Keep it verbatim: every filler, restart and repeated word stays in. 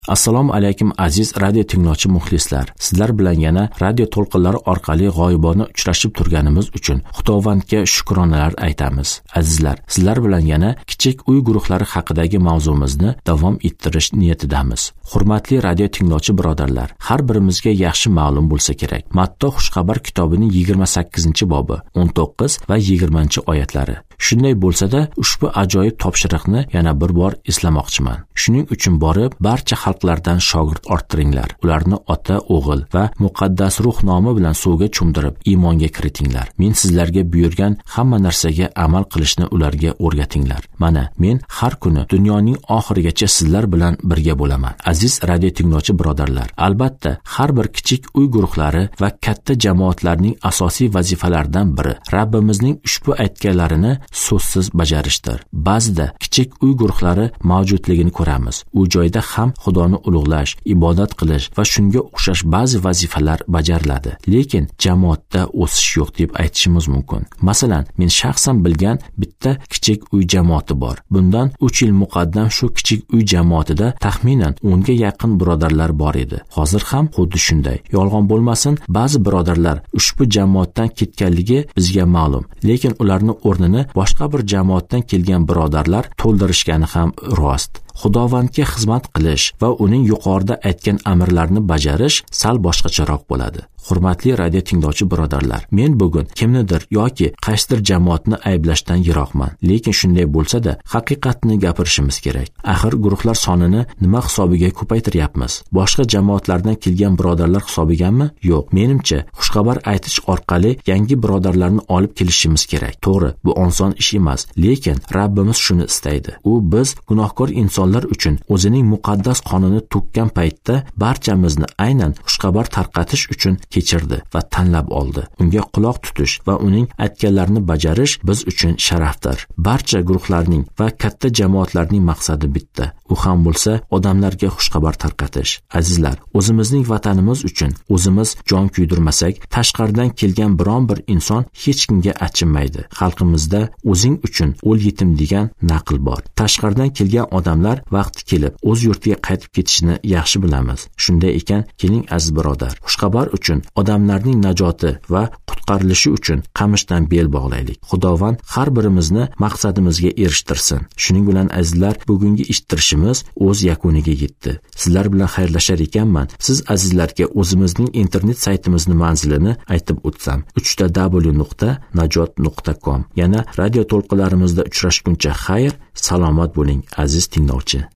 Assalomu alaykum aziz radio tinglovchi muxlislar. Sizlar bilan yana radio to'lqinlari orqali g'oyibona uchrashib turganimiz uchun Xudovandga shukronalar aytamiz. Azizlar, sizlar bilan yana kichik uy guruhlari haqidagi mavzumizni davom ettirish niyatidamiz. Hurmatli radio tinglovchi birodarlar, har birimizga yaxshi ma'lum bo'lsa kerak. Matto xushxabar kitobining yigirma sakkizinchi bobi, o'n to'qqiz va yigirmanchi oyatlari. Shunday bo'lsa-da, ushbu ajoyib topshiriqni yana bir bor eslamoqchiman. Shuning uchun borib, barcha xalqlardan shogird orttiringlar. Ularni Ota, O'g'il va Muqaddas Ruh nomi bilan suvga cho'mdirib, iymonga kiritinglar. Men sizlarga buyurgan hamma narsaga amal qilishni ularga o'rgatinglar. Mana, men har kuni dunyoning oxirigacha sizlar bilan birga bo'laman. Aziz radio tinglovchi birodarlar, albatta, har bir kichik uy guruhlari va katta jamoatlarning asosiy vazifalaridan biri Rabbimizning ushbu aytganlarini so'zsiz bajarishdir. Ba'zida kichik uy guruhlari mavjudligini ko'ramiz. U joyda ham Xudoni ulug'lash, ibodat qilish va shunga o'xshash ba'zi vazifalar bajariladi. Lekin jamoatda o'sish yo'q deb aytishimiz mumkin. Masalan, men shaxsan bilgan bitta kichik uy jamoati bor. Bundan uch yil muqaddam shu kichik uy jamoatida taxminan o'nga yaqin birodarlar bor edi. Hozir ham xuddi shunday. Yolg'on bo'lmasin, ba'zi birodarlar ushbu jamoatdan ketganligi bizga ma'lum. Lekin ularning o'rnini boshqa bir jamoatdan kelgan birodarlar to'ldirishgani ham rost. Xudovandga xizmat qilish va uning yuqorida aytgan amrlarni bajarish sal boshqacharoq bo'ladi. Hurmatli radio tinglovchi birodarlar, men bugun kimnidir yoki qaysidir jamoatni ayblashdan yiroqman. Lekin shunday bo'lsa-da, haqiqatni gapirishimiz kerak. Axir guruhlar sonini nima hisobiga ko'paytiryapmiz? Boshqa jamoatlardan kelgan birodarlar hisobigami? Yo'q. Menimcha, xushxabar aytish orqali yangi birodarlarni olib kelishimiz kerak. To'g'ri, bu oson ish emas, lekin Rabbimiz shuni istaydi. U biz gunohkor insonlar uchun o'zining muqaddas qonini to'kkan paytda barchamizni aynan xushxabar tarqatish uchun kechirdi va tanlab oldi. Unga quloq tutish va uning aytganlarini bajarish biz uchun sharafdir. Barcha guruhlarning va katta jamoatlarning maqsadi bitta. U ham bo'lsa odamlarga xushxabar tarqatish. Azizlar, o'zimizning vatanimiz uchun o'zimiz jon kuydirmasak, tashqaridan kelgan biron bir inson hech kimga achinmaydi. Xalqimizda o'zing uchun o'l yetim degan naql bor. Tashqaridan kelgan odamlar vaqti kelib o'z yurtiga qaytib ketishini yaxshi bilamiz. Shunday ekan, keling aziz birodar, xushxabar uchun odamlarning najoti va qutqarilishi uchun qamishdan bel bog'laylik. Xudovand har birimizni maqsadimizga erishtirsin. Shuning bilan azizlar, bugungi eshittirishimiz o'z yakuniga yetdi. Sizlar bilan xayrlashar ekanman. Siz azizlarga o'zimizning internet saytimizni manzilini aytib o'tsam, uch w nuqta najot nuqta com. Yana radio to'lqinlarimizda uchrashguncha xayr, salomat bo'ling aziz tinglovchi.